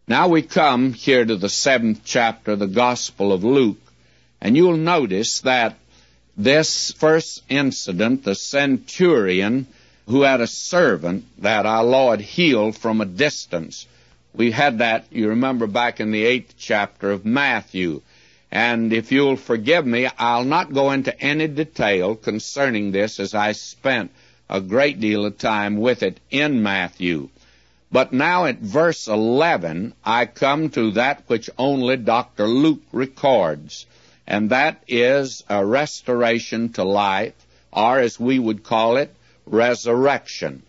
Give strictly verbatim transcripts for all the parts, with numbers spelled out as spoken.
Now we come here to the seventh chapter of the Gospel of Luke, and you'll notice that this first incident, the centurion who had a servant that our Lord healed from a distance, we had that, you remember, back in the eighth chapter of Matthew. And if you'll forgive me, I'll not go into any detail concerning this, as I spent a great deal of time with it in Matthew. But now at verse eleven, I come to that which only Doctor Luke records, and that is a restoration to life, or as we would call it, resurrection.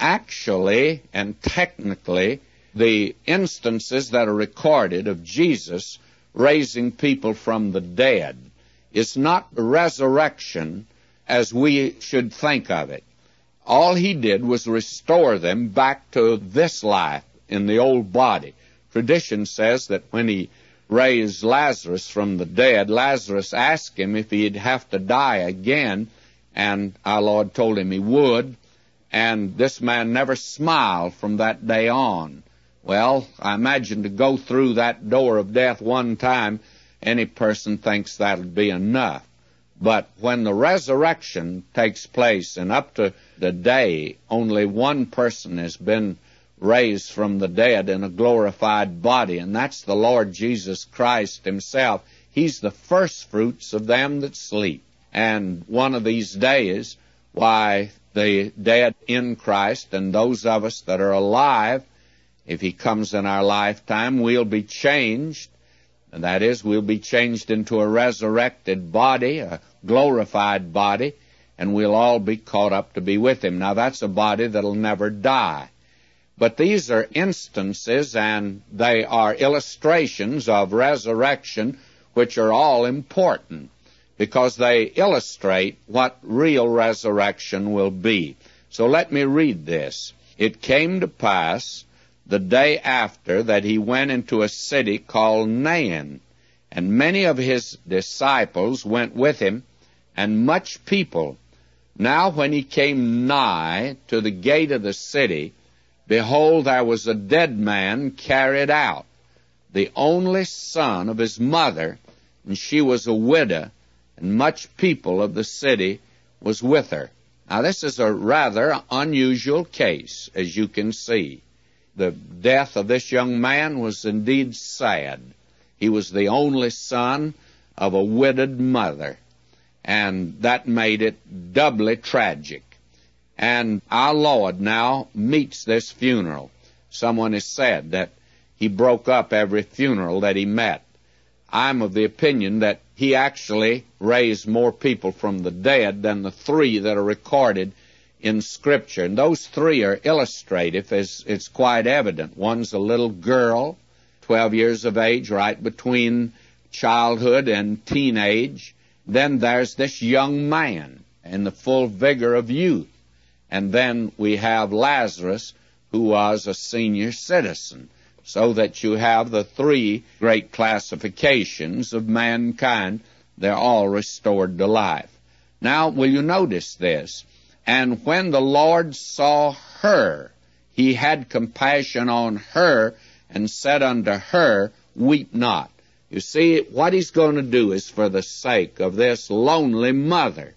Actually and technically, the instances that are recorded of Jesus raising people from the dead is not resurrection as we should think of it. All he did was restore them back to this life in the old body. Tradition says that when he raised Lazarus from the dead, Lazarus asked him if he'd have to die again, and our Lord told him he would, and this man never smiled from that day on. Well, I imagine to go through that door of death one time, any person thinks that'll be enough. But when the resurrection takes place, and up to the day, only one person has been raised from the dead in a glorified body, and that's the Lord Jesus Christ himself. He's the first fruits of them that sleep. And one of these days, why, the dead in Christ and those of us that are alive, if he comes in our lifetime, we'll be changed. And that is, we'll be changed into a resurrected body, a glorified body, and we'll all be caught up to be with him. Now, that's a body that'll never die. But these are instances, and they are illustrations of resurrection, which are all important, because they illustrate what real resurrection will be. So let me read this. It came to pass the day after that he went into a city called Nain, and many of his disciples went with him, and much people. Now when he came nigh to the gate of the city, behold, there was a dead man carried out, the only son of his mother, and she was a widow, and much people of the city was with her. Now this is a rather unusual case, as you can see. The death of this young man was indeed sad. He was the only son of a widowed mother, and that made it doubly tragic. And our Lord now meets this funeral. Someone has said that he broke up every funeral that he met. I'm of the opinion that he actually raised more people from the dead than the three that are recorded in Scripture. And those three are illustrative, as it's quite evident. One's a little girl, twelve years of age, right between childhood and teenage. Then there's this young man in the full vigor of youth. And then we have Lazarus, who was a senior citizen, so that you have the three great classifications of mankind. They're all restored to life. Now, will you notice this? And when the Lord saw her, he had compassion on her, and said unto her, Weep not. You see, what he's going to do is for the sake of this lonely mother.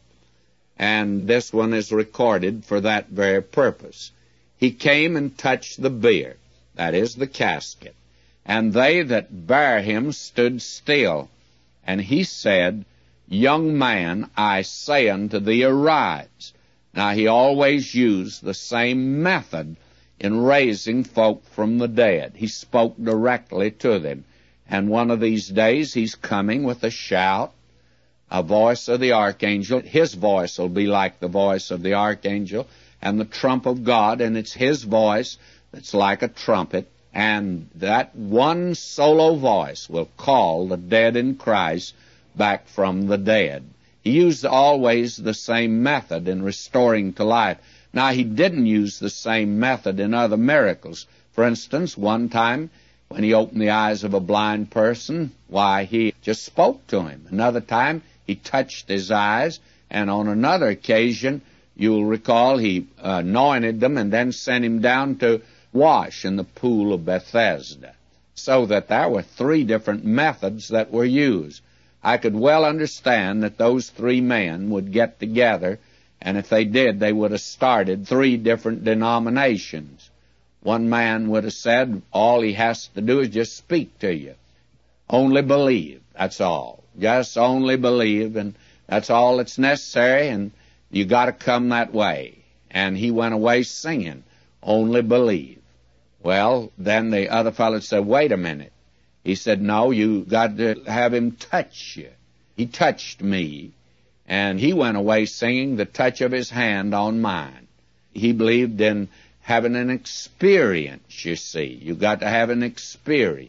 And this one is recorded for that very purpose. He came and touched the bier, that is, the casket. And they that bare him stood still. And he said, Young man, I say unto thee, arise. Now, he always used the same method in raising folk from the dead. He spoke directly to them. And one of these days, he's coming with a shout, a voice of the archangel. His voice will be like the voice of the archangel, and the trump of God, and it's his voice that's like a trumpet. And that one solo voice will call the dead in Christ back from the dead. He used always the same method in restoring to life. Now, he didn't use the same method in other miracles. For instance, one time when he opened the eyes of a blind person, why, he just spoke to him. Another time, he touched his eyes, and on another occasion, you'll recall, he anointed them and then sent him down to wash in the pool of Bethesda. so that there were three different methods that were used. I could well understand that those three men would get together, and if they did, they would have started three different denominations. One man would have said, all he has to do is just speak to you. Only believe, that's all. Just only believe, and that's all that's necessary, and you got to come that way. And he went away singing, only believe. Well, then the other fellow said, wait a minute. He said, no, you got to have him touch you. He touched me, and he went away singing the touch of his hand on mine. He believed in having an experience, you see. You got to have an experience.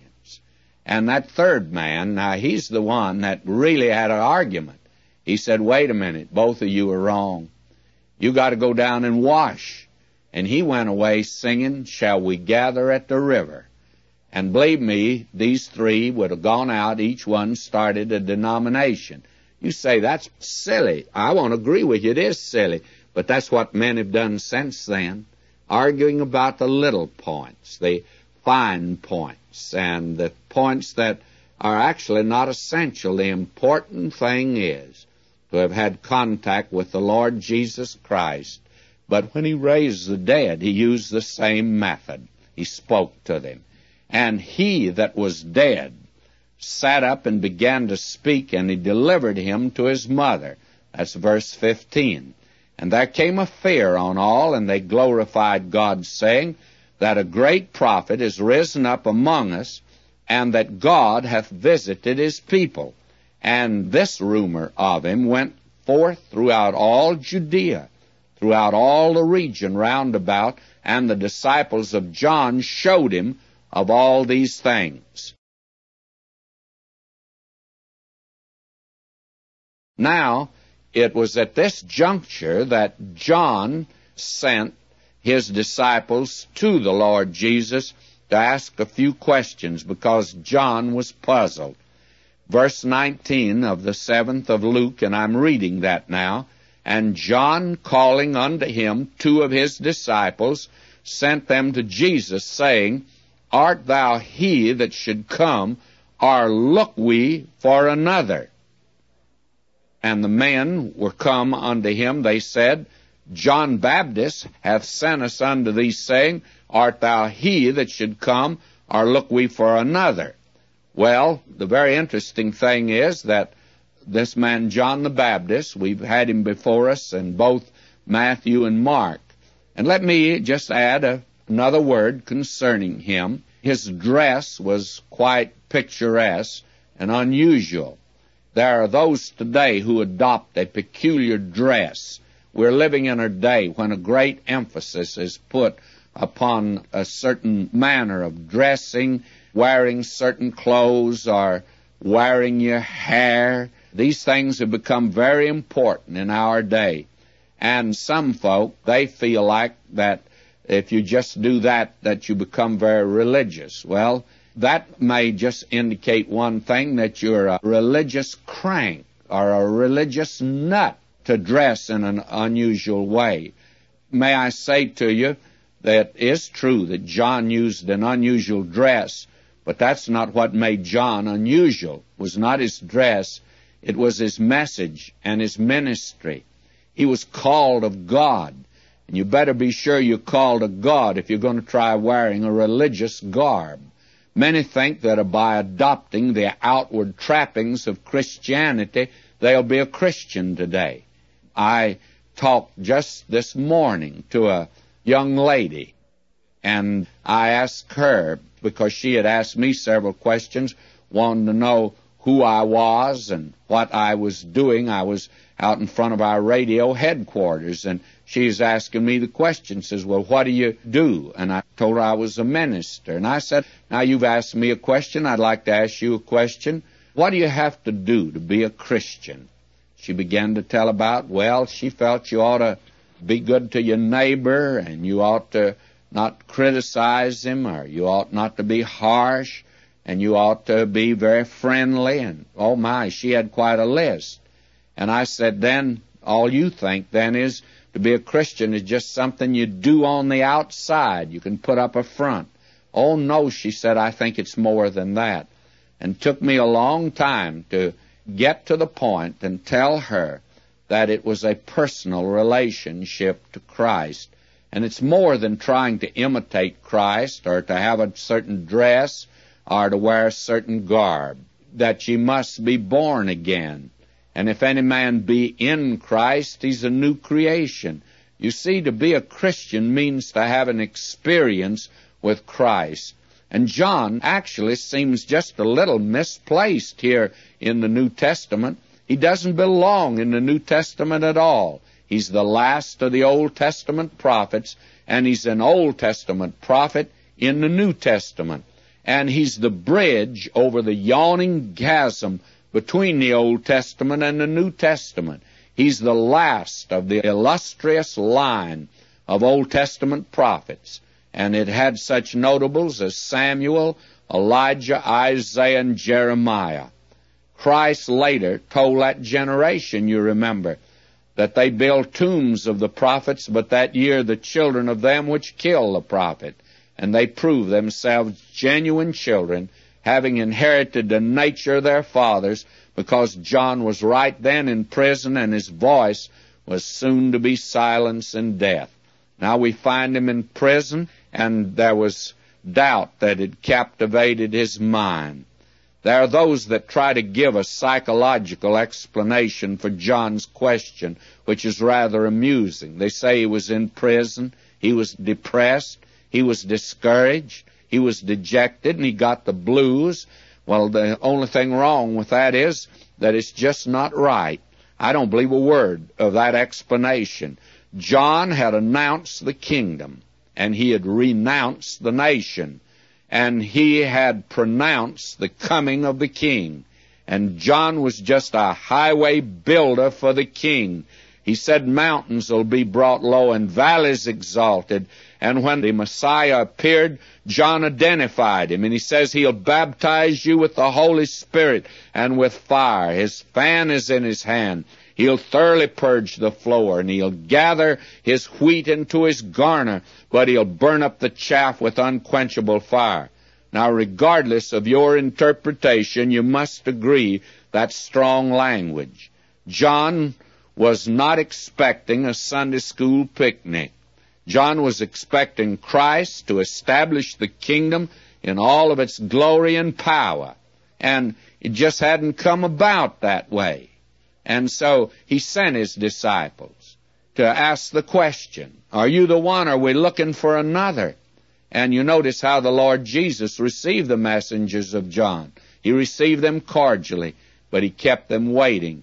And that third man, now he's the one that really had an argument. He said, wait a minute, both of you are wrong. You got to go down and wash. And he went away singing, shall we gather at the river? And believe me, these three would have gone out, each one started a denomination. You say, that's silly. I won't agree with you, it is silly. But that's what men have done since then, arguing about the little points, the fine points, and the points that are actually not essential. The important thing is to have had contact with the Lord Jesus Christ. But when he raised the dead, he used the same method. He spoke to them. And he that was dead sat up and began to speak, and he delivered him to his mother. That's verse fifteen. And there came a fear on all, and they glorified God, saying that a great prophet is risen up among us, and that God hath visited his people. And this rumor of him went forth throughout all Judea, throughout all the region round about, and the disciples of John showed him of all these things. Now, it was at this juncture that John sent his disciples to the Lord Jesus to ask a few questions, because John was puzzled. Verse nineteen of the seventh of Luke, and I'm reading that now. And John, calling unto him two of his disciples, sent them to Jesus, saying, Art thou he that should come, or look we for another? And the men were come unto him, they said, John Baptist hath sent us unto thee, saying, Art thou he that should come, or look we for another? Well, the very interesting thing is that this man John the Baptist, we've had him before us in both Matthew and Mark. And let me just add a, another word concerning him. His dress was quite picturesque and unusual. There are those today who adopt a peculiar dress. We're living in a day when a great emphasis is put upon a certain manner of dressing, wearing certain clothes, or wearing your hair. These things have become very important in our day. And some folk, they feel like that if you just do that, that you become very religious. Well, that may just indicate one thing, that you're a religious crank or a religious nut to dress in an unusual way. May I say to you that it is true that John used an unusual dress, but that's not what made John unusual. It was not his dress, it was his message and his ministry. He was called of God, and you better be sure you're called of God if you're going to try wearing a religious garb. Many think that by adopting the outward trappings of Christianity, they'll be a Christian today. I talked just this morning to a young lady, and I asked her, because she had asked me several questions, wanting to know who I was and what I was doing. I was out in front of our radio headquarters, and she's asking me the question, says, well, what do you do? And I told her I was a minister. And I said, now you've asked me a question, I'd like to ask you a question. What do you have to do to be a Christian? She began to tell about, well, she felt you ought to be good to your neighbor, and you ought to not criticize him, or you ought not to be harsh, and you ought to be very friendly, and oh my, she had quite a list. And I said, then all you think then is to be a Christian is just something you do on the outside. You can put up a front. "Oh, no," she said, "I think it's more than that." And took me a long time to get to the point and tell her that it was a personal relationship to Christ. And it's more than trying to imitate Christ or to have a certain dress or to wear a certain garb, that ye must be born again. And if any man be in Christ, he's a new creation. You see, to be a Christian means to have an experience with Christ. And John actually seems just a little misplaced here in the New Testament. He doesn't belong in the New Testament at all. He's the last of the Old Testament prophets, and he's an Old Testament prophet in the New Testament. And he's the bridge over the yawning chasm between the Old Testament and the New Testament. He's the last of the illustrious line of Old Testament prophets. And it had such notables as Samuel, Elijah, Isaiah, and Jeremiah. Christ later told that generation, you remember, that they built tombs of the prophets, but that year the children of them which killed the prophet. And they proved themselves genuine children, having inherited the nature of their fathers, because John was right then in prison, and his voice was soon to be silenced in death. Now we find him in prison, and there was doubt that had captivated his mind. There are those that try to give a psychological explanation for John's question, which is rather amusing. They say he was in prison, he was depressed, he was discouraged, he was dejected, and he got the blues. Well, the only thing wrong with that is that it's just not right. I don't believe a word of that explanation. John had announced the kingdom, and he had renounced the nation, and he had pronounced the coming of the king. And John was just a highway builder for the king. He said mountains will be brought low and valleys exalted. And when the Messiah appeared, John identified him, and he says he'll baptize you with the Holy Spirit and with fire. His fan is in his hand. He'll thoroughly purge the floor, and he'll gather his wheat into his garner, but he'll burn up the chaff with unquenchable fire. Now, regardless of your interpretation, you must agree that's strong language. John was not expecting a Sunday school picnic. John was expecting Christ to establish the kingdom in all of its glory and power, and it just hadn't come about that way. And so he sent his disciples to ask the question, are you the one, or are we looking for another? And you notice how the Lord Jesus received the messengers of John. He received them cordially, but he kept them waiting.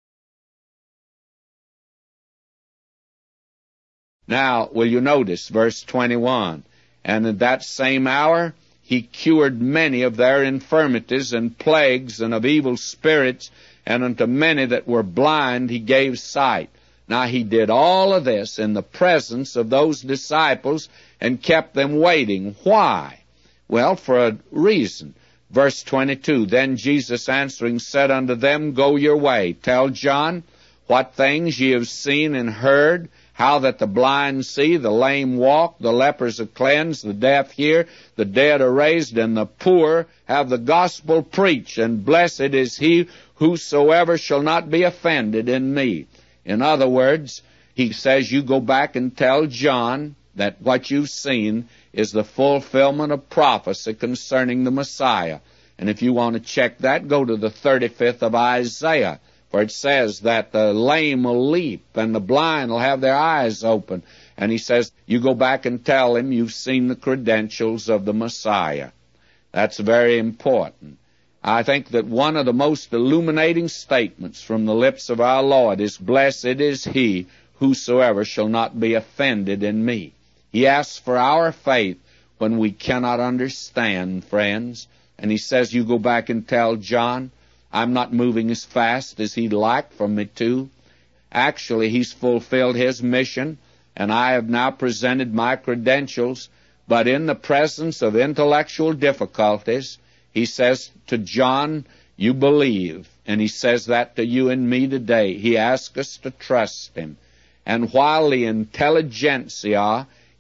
Now, will you notice verse twenty-one? And at that same hour he cured many of their infirmities and plagues and of evil spirits, and unto many that were blind he gave sight. Now he did all of this in the presence of those disciples and kept them waiting. Why? Well, for a reason. Verse twenty-two, Then Jesus answering said unto them, Go your way, tell John what things ye have seen and heard, how that the blind see, the lame walk, the lepers are cleansed, the deaf hear, the dead are raised, and the poor have the gospel preached, and blessed is he whosoever shall not be offended in me. In other words, he says you go back and tell John that what you've seen is the fulfillment of prophecy concerning the Messiah. And if you want to check that, go to the thirty-fifth of Isaiah, for it says that the lame will leap and the blind will have their eyes open. And he says, you go back and tell him you've seen the credentials of the Messiah. That's very important. I think that one of the most illuminating statements from the lips of our Lord is, Blessed is he whosoever shall not be offended in me. He asks for our faith when we cannot understand, friends. And he says, you go back and tell John, I'm not moving as fast as he'd like for me to. Actually, he's fulfilled his mission, and I have now presented my credentials. But in the presence of intellectual difficulties, he says to John, you believe. And he says that to you and me today. He asks us to trust him. And while the intelligentsia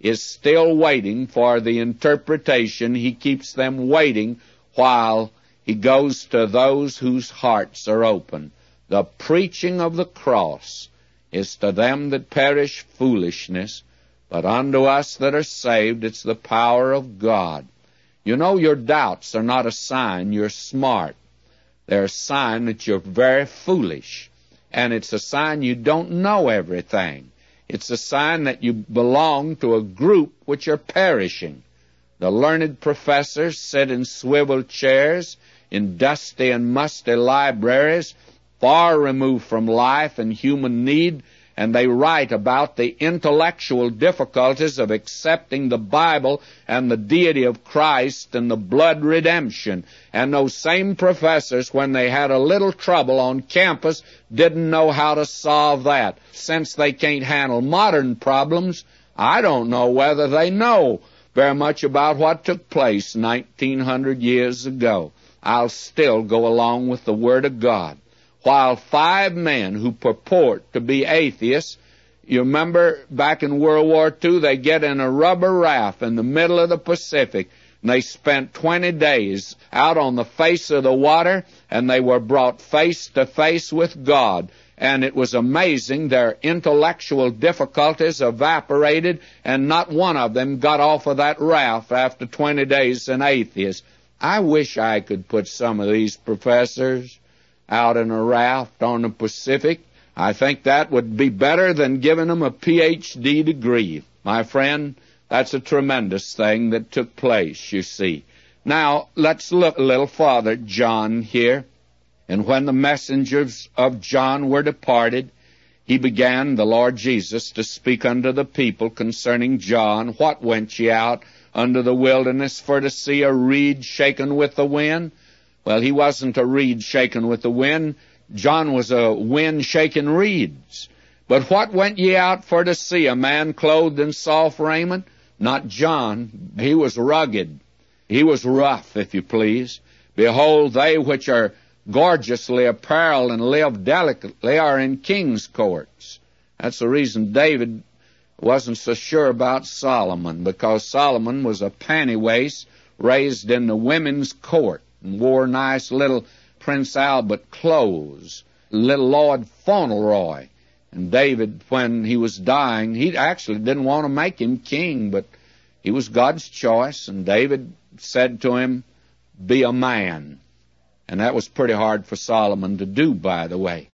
is still waiting for the interpretation. He keeps them waiting while he goes to those whose hearts are open. The preaching of the cross is to them that perish foolishness, but unto us that are saved it's the power of God. You know, your doubts are not a sign you're smart. They're a sign that you're very foolish. And it's a sign you don't know everything. It's a sign that you belong to a group which are perishing. The learned professors sit in swivel chairs in dusty and musty libraries, far removed from life and human need, and they write about the intellectual difficulties of accepting the Bible and the deity of Christ and the blood redemption. And those same professors, when they had a little trouble on campus, didn't know how to solve that. Since they can't handle modern problems, I don't know whether they know very much about what took place nineteen hundred years ago. I'll still go along with the Word of God. While five men who purport to be atheists, you remember back in World War Two, they get in a rubber raft in the middle of the Pacific, and they spent twenty days out on the face of the water, and they were brought face to face with God. And it was amazing. Their intellectual difficulties evaporated, and not one of them got off of that raft after twenty days an atheist. I wish I could put some of these professors out in a raft on the Pacific. I think that would be better than giving them a P H D degree. My friend, that's a tremendous thing that took place, you see. Now, let's look a little farther, John here. And when the messengers of John were departed, he began, the Lord Jesus, to speak unto the people concerning John. What went ye out unto the wilderness for to see a reed shaken with the wind? Well, he wasn't a reed shaken with the wind. John was a wind shaking reeds. But what went ye out for to see? A man clothed in soft raiment? Not John. He was rugged. He was rough, if you please. Behold, they which are gorgeously apparelled and live delicately are in king's courts. That's the reason David wasn't so sure about Solomon, because Solomon was a panty-waist raised in the women's court and wore nice little Prince Albert clothes, little Lord Fauntleroy. And David, when he was dying, he actually didn't want to make him king, but he was God's choice, and David said to him, be a man. And that was pretty hard for Solomon to do, by the way.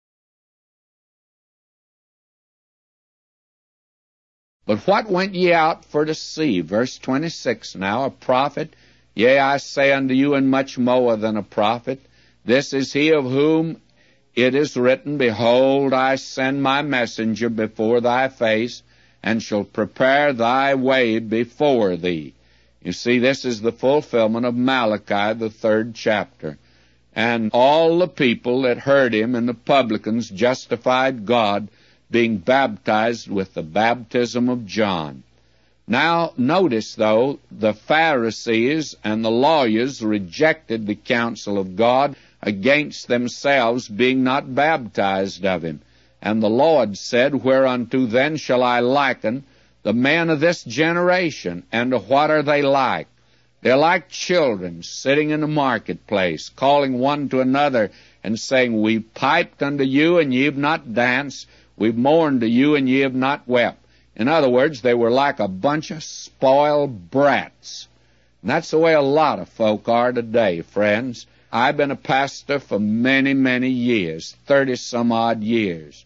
But what went ye out for to see? Verse twenty-six now, a prophet. Yea, I say unto you, and much more than a prophet. This is he of whom it is written, behold, I send my messenger before thy face, and shall prepare thy way before thee. You see, this is the fulfillment of Malachi, the third chapter. And all the people that heard him and the publicans justified God, being baptized with the baptism of John. Now, notice, though, the Pharisees and the lawyers rejected the counsel of God against themselves, being not baptized of him. And the Lord said, whereunto then shall I liken the men of this generation? And to what are they like? They're like children sitting in the marketplace, calling one to another and saying, we've piped unto you, and ye have not danced. We've mourned to you, and ye have not wept. In other words, they were like a bunch of spoiled brats. And that's the way a lot of folk are today, friends. I've been a pastor for many, many years, thirty-some-odd years.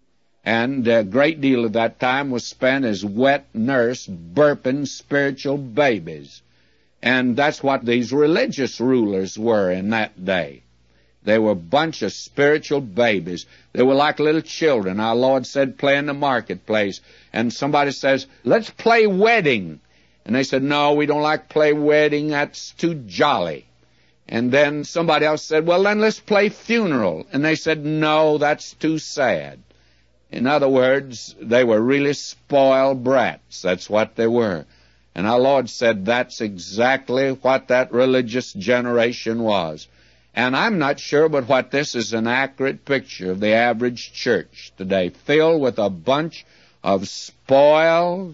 And a great deal of that time was spent as wet nurse, burping spiritual babies. And that's what these religious rulers were in that day. They were a bunch of spiritual babies. They were like little children. Our Lord said, play in the marketplace. And somebody says, let's play wedding. And they said, no, we don't like play wedding. That's too jolly. And then somebody else said, well, then let's play funeral. And they said, no, that's too sad. In other words, they were really spoiled brats. That's what they were. And our Lord said that's exactly what that religious generation was. And I'm not sure but what this is an accurate picture of the average church today, filled with a bunch of spoiled,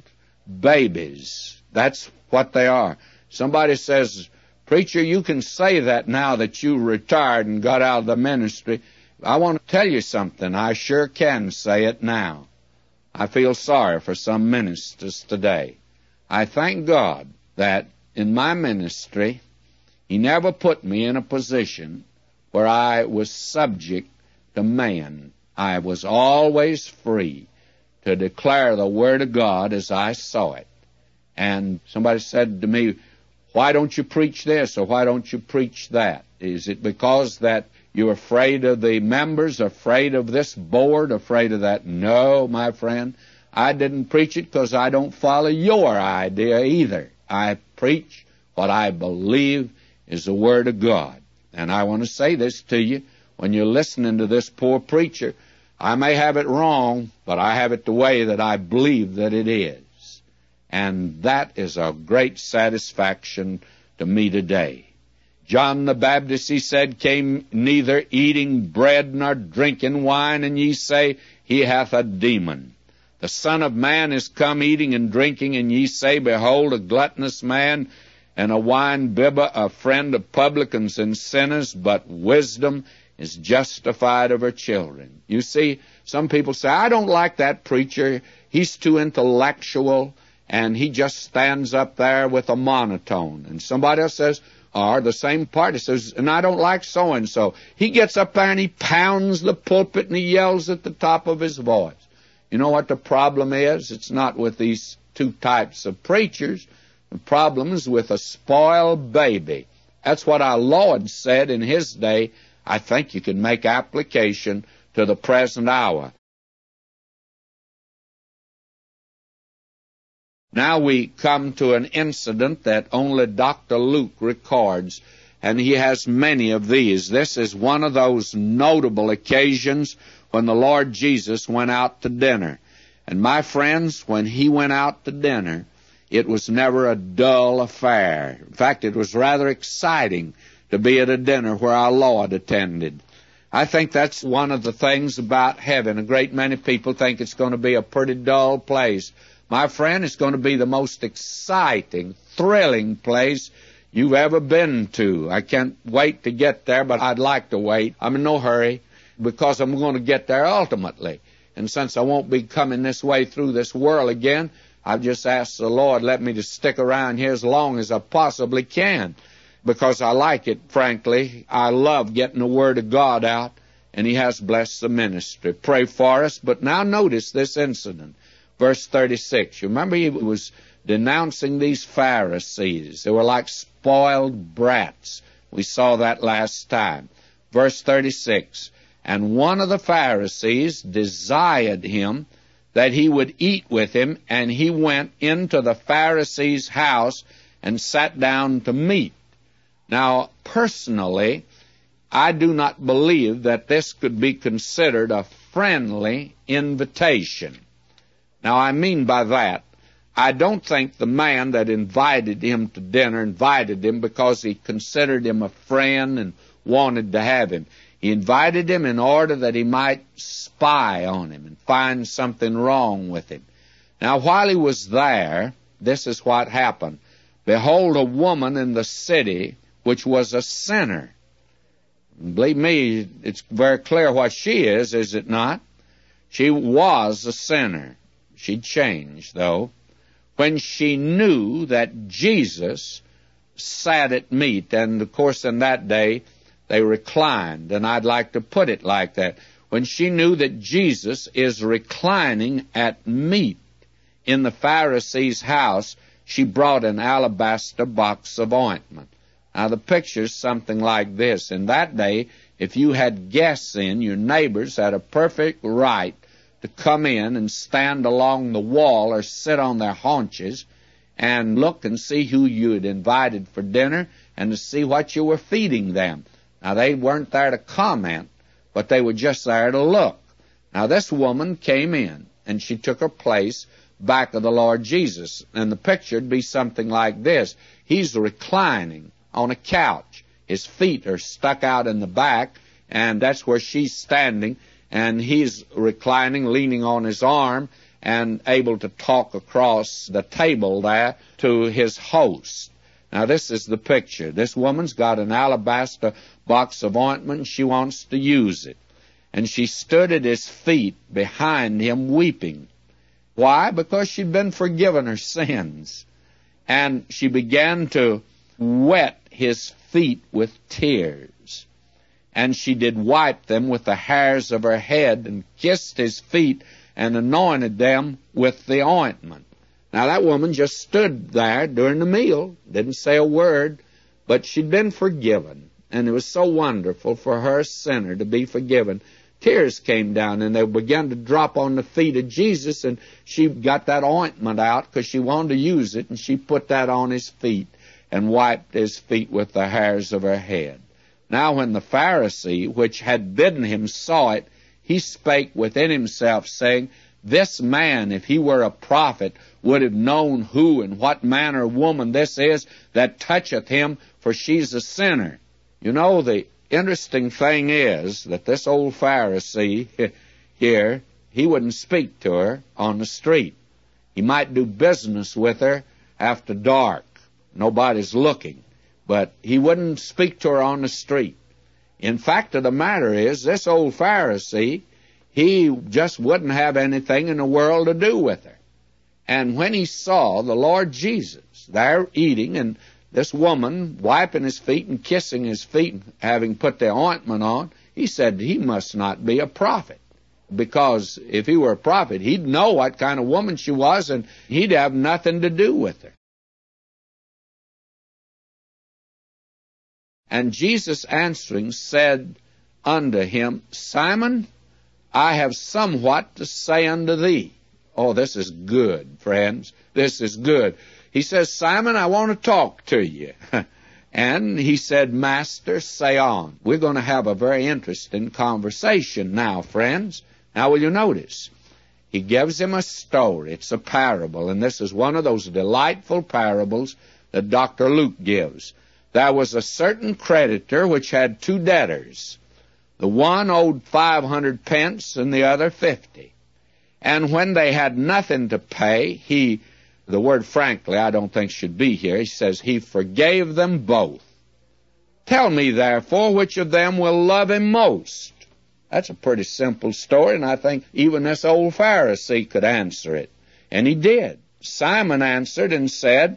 babies. That's what they are. Somebody says, "Preacher, you can say that now that you retired and got out of the ministry." I want to tell you something. I sure can say it now. I feel sorry for some ministers today. I thank God that in my ministry, He never put me in a position where I was subject to man. I was always free to declare the Word of God as I saw it. And somebody said to me, "Why don't you preach this or why don't you preach that? Is it because that you're afraid of the members, afraid of this board, afraid of that?" No, my friend, I didn't preach it because I don't follow your idea either. I preach what I believe is the Word of God. And I want to say this to you, when you're listening to this poor preacher, I may have it wrong, but I have it the way that I believe that it is. And that is a great satisfaction to me today. John the Baptist, he said, came neither eating bread nor drinking wine, and ye say, He hath a demon. The Son of Man is come eating and drinking, and ye say, Behold, a gluttonous man, and a wine-bibber, a friend of publicans and sinners, but wisdom is justified of her children. You see, some people say, I don't like that preacher. He's too intellectual, and he just stands up there with a monotone. And somebody else says, or the same party says, and I don't like so-and-so. He gets up there and he pounds the pulpit and he yells at the top of his voice. You know what the problem is? It's not with these two types of preachers. The problem is with a spoiled baby. That's what our Lord said in His day. I think you can make application to the present hour. Now we come to an incident that only Doctor Luke records, and he has many of these. This is one of those notable occasions when the Lord Jesus went out to dinner. And my friends, when He went out to dinner, it was never a dull affair. In fact, it was rather exciting to be at a dinner where our Lord attended. I think that's one of the things about heaven. A great many people think it's going to be a pretty dull place. My friend, it's going to be the most exciting, thrilling place you've ever been to. I can't wait to get there, but I'd like to wait. I'm in no hurry because I'm going to get there ultimately. And since I won't be coming this way through this world again, I've just asked the Lord, let me to stick around here as long as I possibly can, because I like it, frankly. I love getting the Word of God out, and He has blessed the ministry. Pray for us. But now notice this incident. Verse thirty-six. You remember He was denouncing these Pharisees. They were like spoiled brats. We saw that last time. Verse thirty-six. And one of the Pharisees desired Him that He would eat with him, and He went into the Pharisee's house and sat down to meat. Now, personally, I do not believe that this could be considered a friendly invitation. Now, I mean by that, I don't think the man that invited him to dinner invited him because he considered him a friend and wanted to have him. He invited him in order that he might spy on him and find something wrong with him. Now, while he was there, this is what happened. Behold, a woman in the city which was a sinner. Believe me, it's very clear what she is, is it not? She was a sinner. She'd changed, though. When she knew that Jesus sat at meat, and of course in that day they reclined, and I'd like to put it like that. When she knew that Jesus is reclining at meat in the Pharisee's house, she brought an alabaster box of ointment. Now the picture's something like this. In that day, if you had guests in, your neighbors had a perfect right to come in and stand along the wall or sit on their haunches and look and see who you had invited for dinner and to see what you were feeding them. Now, they weren't there to comment, but they were just there to look. Now, this woman came in, and she took her place back of the Lord Jesus. And the picture would be something like this. He's reclining on a couch. His feet are stuck out in the back, and that's where she's standing. And he's reclining, leaning on his arm, and able to talk across the table there to his host. Now, this is the picture. This woman's got an alabaster box of ointment, and she wants to use it. And she stood at his feet behind him weeping. Why? Because she'd been forgiven her sins. And she began to wet his feet with tears. And she did wipe them with the hairs of her head and kissed his feet and anointed them with the ointment. Now, that woman just stood there during the meal, didn't say a word, but she'd been forgiven. And it was so wonderful for her, a sinner, to be forgiven. Tears came down, and they began to drop on the feet of Jesus, and she got that ointment out because she wanted to use it, and she put that on his feet and wiped his feet with the hairs of her head. Now, when the Pharisee, which had bidden him, saw it, he spake within himself, saying, This man, if he were a prophet, would have known who and what manner of woman this is that toucheth him, for she's a sinner. You know, the interesting thing is that this old Pharisee here, he wouldn't speak to her on the street. He might do business with her after dark. Nobody's looking. But he wouldn't speak to her on the street. In fact of the matter is, this old Pharisee, he just wouldn't have anything in the world to do with her. And when he saw the Lord Jesus there eating, and this woman wiping his feet and kissing his feet, having put the ointment on, he said he must not be a prophet. Because if he were a prophet, he'd know what kind of woman she was, and he'd have nothing to do with her. And Jesus answering said unto him, Simon, I have somewhat to say unto thee. Oh, this is good, friends. This is good. He says, Simon, I want to talk to you. And he said, Master, say on. We're going to have a very interesting conversation now, friends. Now, will you notice? He gives him a story. It's a parable, and this is one of those delightful parables that Doctor Luke gives. There was a certain creditor which had two debtors. The one owed five hundred pence and the other fifty. And when they had nothing to pay, he, the word frankly I don't think should be here, he says he forgave them both. Tell me, therefore, which of them will love him most? That's a pretty simple story, and I think even this old Pharisee could answer it. And he did. Simon answered and said,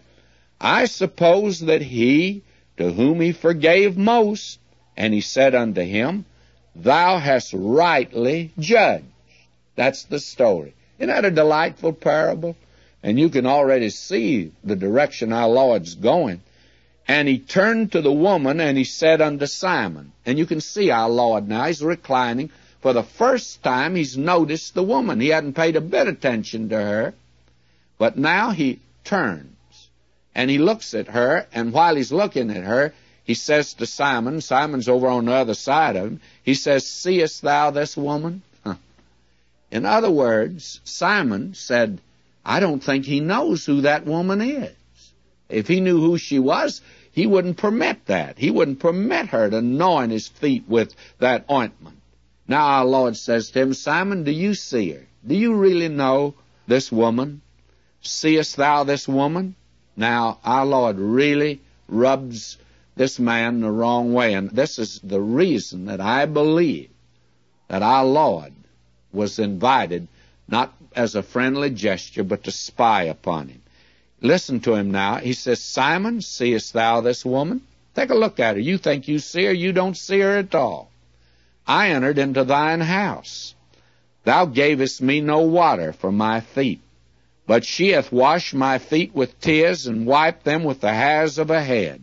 I suppose that he to whom he forgave most. And he said unto him, Thou hast rightly judged. That's the story. Isn't that a delightful parable? And you can already see the direction our Lord's going. And he turned to the woman, and he said unto Simon, and you can see our Lord now, he's reclining. For the first time, he's noticed the woman. He hadn't paid a bit of attention to her. But now he turns, and he looks at her, and while he's looking at her, he says to Simon, Simon's over on the other side of him, he says, Seest thou this woman? Huh. In other words, Simon said, I don't think he knows who that woman is. If he knew who she was, he wouldn't permit that. He wouldn't permit her to anoint his feet with that ointment. Now our Lord says to him, Simon, do you see her? Do you really know this woman? Seest thou this woman? Now, our Lord really rubs this man the wrong way, and this is the reason that I believe that our Lord was invited not as a friendly gesture, but to spy upon him. Listen to him now. He says, Simon, seest thou this woman? Take a look at her. You think you see her, you don't see her at all. I entered into thine house. Thou gavest me no water for my feet, but she hath washed my feet with tears, and wiped them with the hairs of her head.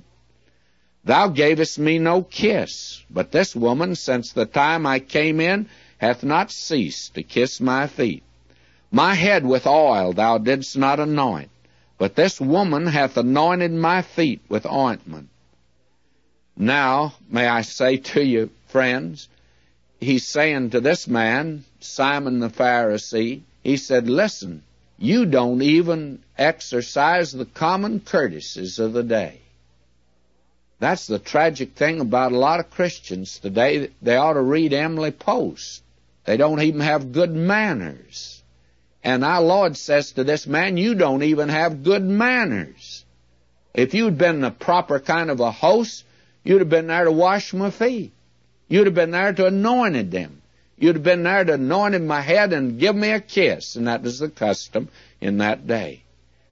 Thou gavest me no kiss, but this woman, since the time I came in, hath not ceased to kiss my feet. My head with oil thou didst not anoint, but this woman hath anointed my feet with ointment. Now, may I say to you, friends, he's saying to this man, Simon the Pharisee, he said, listen, you don't even exercise the common courtesies of the day. That's the tragic thing about a lot of Christians today. They ought to read Emily Post. They don't even have good manners. And our Lord says to this man, you don't even have good manners. If you'd been the proper kind of a host, you'd have been there to wash my feet. You'd have been there to anoint them. You'd have been there to anoint my head and give me a kiss. And that was the custom in that day.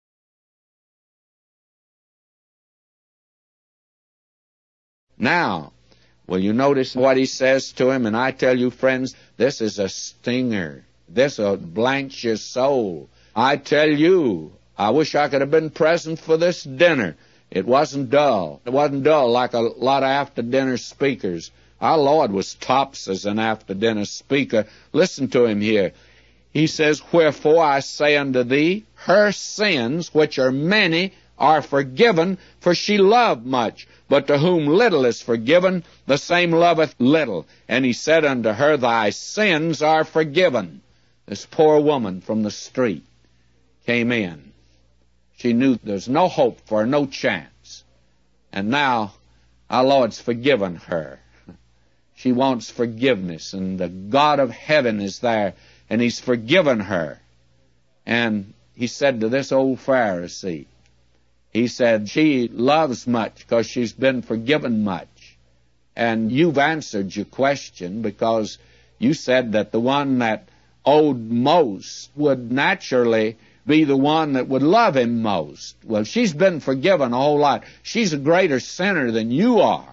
Now, will you notice what he says to him? And I tell you, friends, this is a stinger. This will blanch your soul. I tell you, I wish I could have been present for this dinner. It wasn't dull. It wasn't dull like a lot of after-dinner speakers. Our Lord was tops as an after-dinner speaker. Listen to him here. He says, wherefore I say unto thee, her sins, which are many, are forgiven, for she loved much. But to whom little is forgiven, the same loveth little. And he said unto her, thy sins are forgiven. This poor woman from the street came in. She knew there's no hope for her, no chance. And now our Lord's forgiven her. She wants forgiveness, and the God of heaven is there, and he's forgiven her. And he said to this old Pharisee, he said, she loves much because she's been forgiven much. And you've answered your question, because you said that the one that owed most would naturally be the one that would love him most. Well, she's been forgiven a whole lot. She's a greater sinner than you are.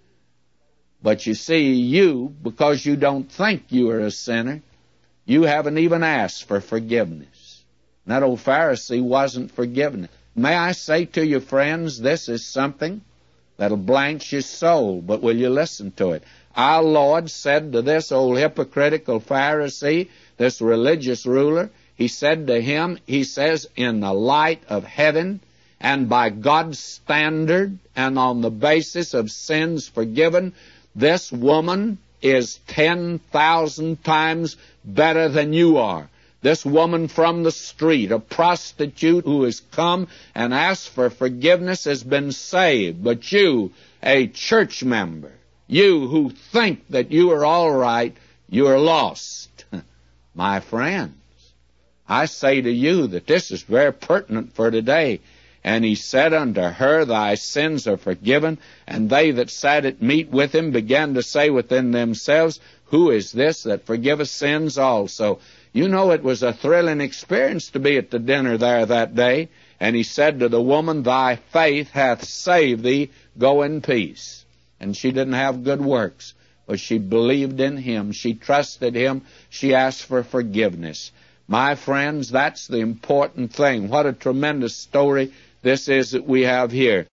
But you see, you, because you don't think you are a sinner, you haven't even asked for forgiveness. And that old Pharisee wasn't forgiven. May I say to you, friends, this is something that'll blanch your soul, but will you listen to it? Our Lord said to this old hypocritical Pharisee, this religious ruler, he said to him, he says, in the light of heaven and by God's standard and on the basis of sins forgiven, this woman is ten thousand times better than you are. This woman from the street, a prostitute who has come and asked for forgiveness, has been saved. But you, a church member, you who think that you are all right, you are lost. My friends, I say to you that this is very pertinent for today. And he said unto her, thy sins are forgiven. And they that sat at meat with him began to say within themselves, who is this that forgiveth sins also? You know, it was a thrilling experience to be at the dinner there that day. And he said to the woman, thy faith hath saved thee, go in peace. And she didn't have good works, but she believed in him. She trusted him. She asked for forgiveness. My friends, that's the important thing. What a tremendous story this is that we have here.